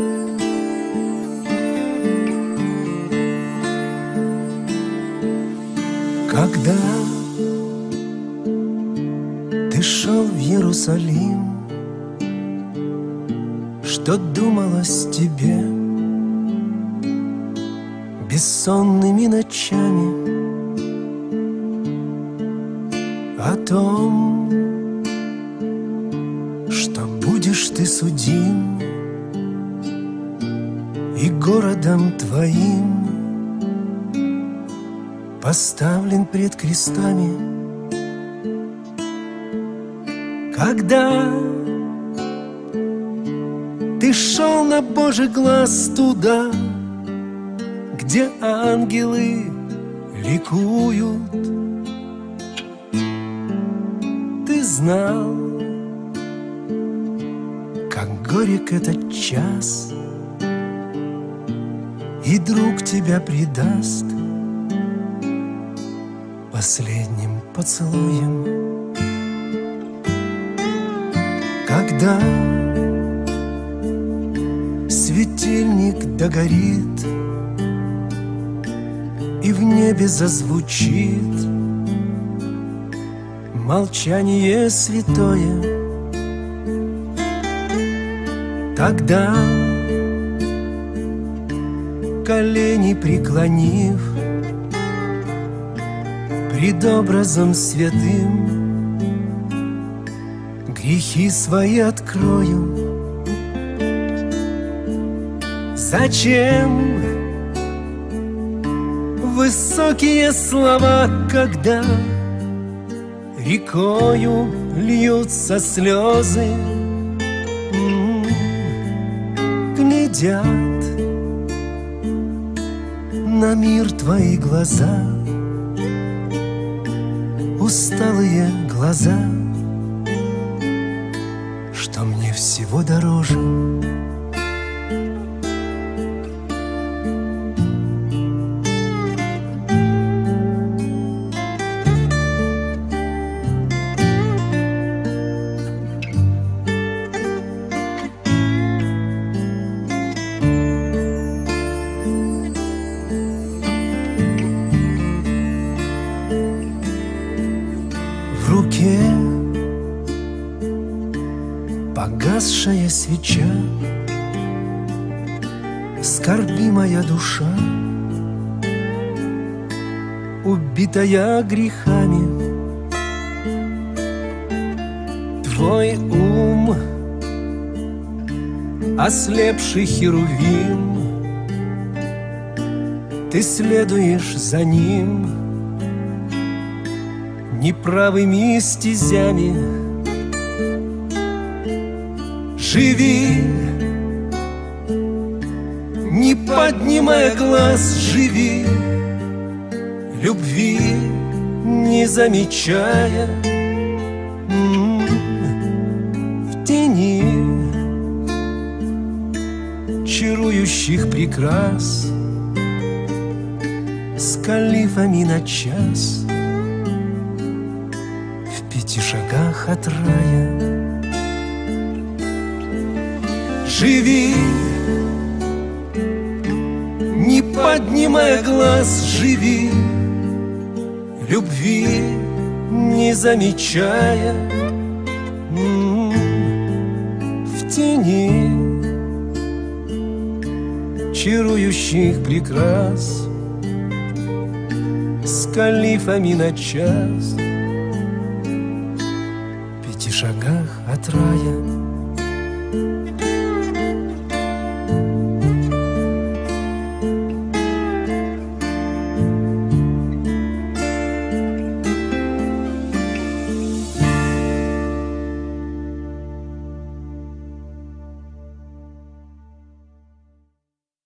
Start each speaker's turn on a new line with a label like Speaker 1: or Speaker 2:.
Speaker 1: Когда ты шел в Иерусалим, что думалось тебе бессонными ночами о том, что будешь ты судим, и городом твоим поставлен пред крестами? Когда ты шел на Божий глаз туда, где ангелы ликуют, ты знал, как горек этот час, и друг тебя предаст последним поцелуем. Когда светильник догорит и в небе зазвучит молчание святое, тогда, колени преклонив пред образом святым, грехи свои открою. Зачем высокие слова, когда рекою льются слезы, глядят на мир твои глаза, усталые глаза, что мне всего дороже. В руке погасшая свеча, скорбимая душа, убитая грехами. Твой ум, ослепший херувим, ты следуешь за ним неправыми стезями. Живи, не поднимая глаз, живи, любви не замечая, в тени чарующих прекрас, с калифами на час, в 5 шагах от рая. Живи, не поднимая глаз, живи, любви не замечая, в тени чарующих прекрас, с калифами на час, в 5 шагах от рая.